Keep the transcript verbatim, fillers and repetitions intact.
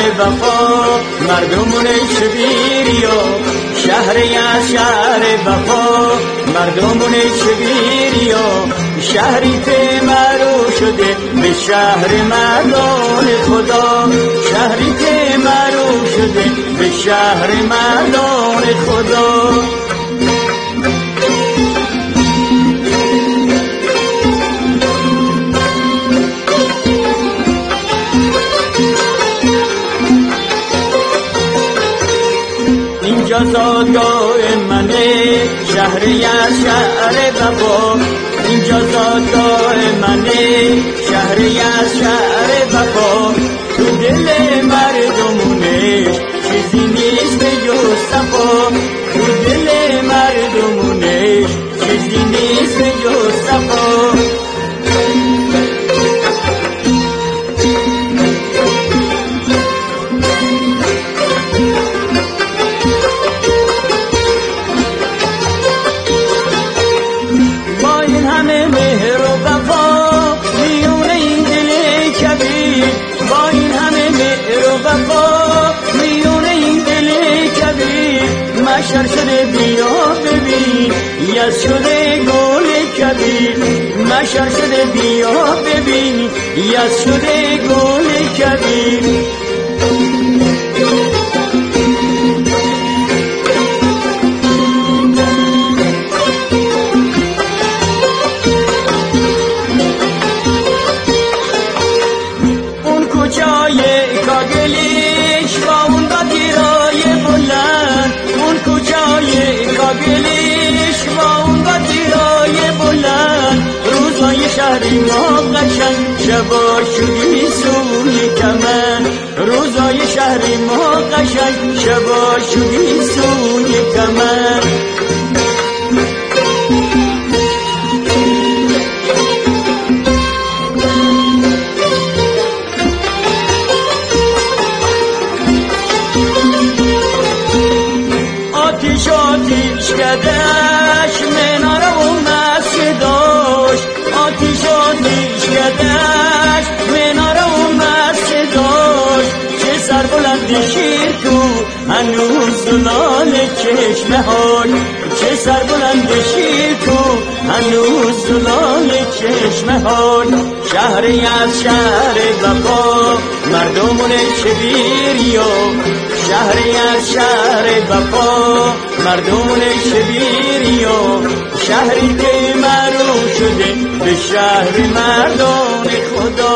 وفا مردمون شبیری و شهری از شهر وفا مردمون شبیری و شهری که معروف شده به شهر مردان خدا شهری که معروف شده به شهر مردان خدا اینجا زادگاه منه شهری از شهر وفا اینجا زادگاه منه شهری از شهر وفا تو دل مردمونه چیزی نیست به جز صفا تو دل مردمونه چیزی نیست به جز صفا مشر شده بیا ببین یز شده گل کبیر مشر شده بیا ببین یز شده گل کبیر اون کوچای کاگلیش با اون بگیرای بلند اون کوچای کاگلیش با اون بگیرای بلند روزای شهری ما قشنگ شبا شدی سوی کمن روزای شهری ما قشنگ شبا شدی سوی کمن آتیش آتیش کدش مناره و مسجداش آتیش آتیش کدش مناره و مسجداش چه سربلندی شیر تو هنوز زلال چشمه های چه سربلندی شیر تو هنوز زلال چشمه های شهری از شهر وفا مردمون شبیری و شهری از شهر وفا مردمون شبیری و شهری که معروف شده به شهر مردان خدا